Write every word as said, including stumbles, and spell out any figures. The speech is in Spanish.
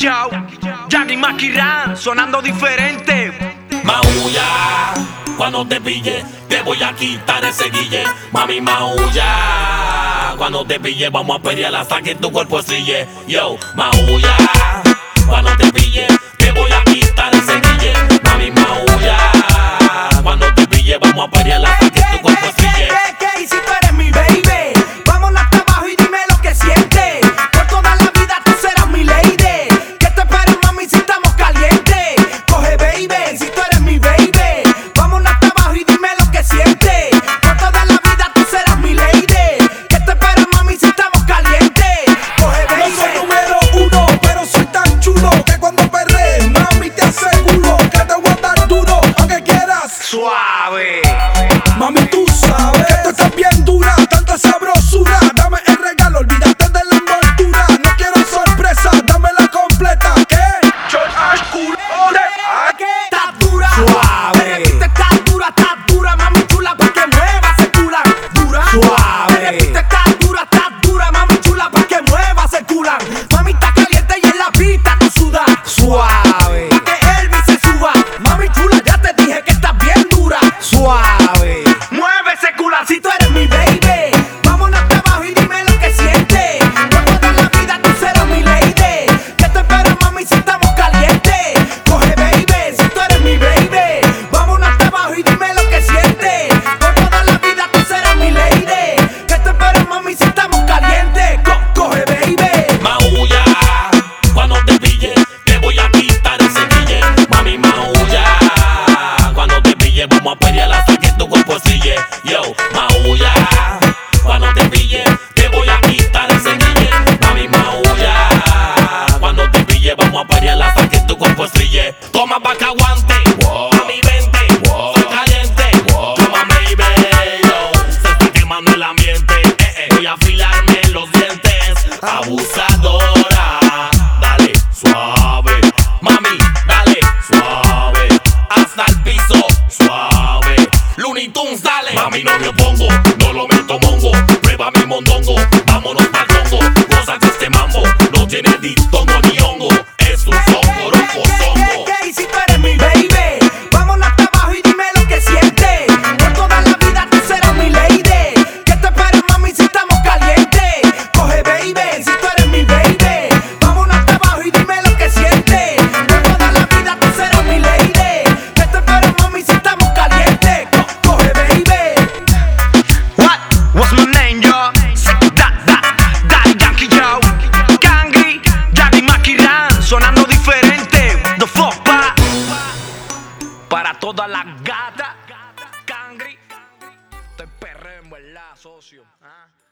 Joe, Jackie Makiran, sonando diferente. Maulla, cuando te pille, te voy a quitar ese guille. Mami, maulla, cuando te pille, vamos a pelear hasta que tu cuerpo sille. Yo, maulla, cuando te pille, te voy a quitar ese guille. Mami, maulla, cuando te pille, vamos a pelear hasta que tu cuerpo sille. ¿Qué? Y si tú eres mi baby, vámonos hasta abajo y dime lo que sientes. Por toda la vida tú serás mi lady. ¿Qué te esperas, mami, si estamos calientes? Coge, baby, si tú eres mi baby, vámonos hasta abajo y dime lo que sientes. Por toda la vida tú serás mi lady. ¿Qué te esperas, mami, si estamos calientes? Coge, baby. No soy número uno, pero soy tan chulo que cuando perrees, mami, te aseguro que te voy a dar duro, aunque quieras. Suave. Mami, tú sabes que tú estás bien dura, tanta sabrosura. Dame el regalo, olvídate de la envoltura. No quiero sorpresa, dame la completa. ¿Qué? Estás dura, Suave. Te estás dura, estás dura, mami chula, pa' que muevas el culan. Dura, Suave. Te estás dura, estás dura, mami chula, pa' que muevas el culan. Mami está caliente y en la pista tú sudas. Suave. Pa' que Elvis se suba. Mami chula, ya te dije que estás bien dura. Suave. Mueve ese culan si tú eres mi baby. Vámonos hasta abajo y dime lo que sientes. Por toda la vida tú serás mi lady. ¿Qué te esperas, mami, si estamos calientes? Coge, baby, si tú eres mi baby. Vámonos hasta abajo y dime lo que sientes. Por toda la vida tú serás mi lady. ¿Qué te esperas, mami, si estamos calientes? Co- coge, baby. Maulla, cuando te pille, te voy a quitar ese guille. Mami, maulla, cuando te pille, vamos a pelear hasta que tu cuerpo sille. Yo, maulla, cuando te pille, te voy a quitar ese guille. Mami, maulla, cuando te pille, vamos a pelear hasta que tu cuerpo sille. Toma pa' que aguante, mami, vente, soy caliente. Toma, baby, yo, se está quemando el ambiente. Eh, eh, voy a afilarme los dientes. Abusadora, dale suave. Mami, dale suave. Hasta el piso, suave. Looney Tunes, dale. Mami, no me opongo, no lo meto mongo. Prueba mi mondongo, vámonos pa'l congo. Cosa que este mambo no tiene ditongo ni hongo. Es un songo, roco, songo. ¿Qué? Y si tú eres mi baby, vámonos hasta abajo y dime lo que sientes. Por toda la vida tú serás mi lady. ¿Qué te esperas, mami, si estamos calientes? Coge, baby, si tú eres mi baby, vámonos hasta abajo y dime lo que sientes. Por toda la vida tú serás mi lady. ¿Qué te esperas, mami, si estamos calientes? Co- coge, baby. What? What's my name, yo? Da, da, Daddy Yankee Joe, Kangri, Jackie Makiran, sonando diferente. The fuck, pa. Para todas las gatas, Kangri. Te perreo en verdad, socio. ¿Ah?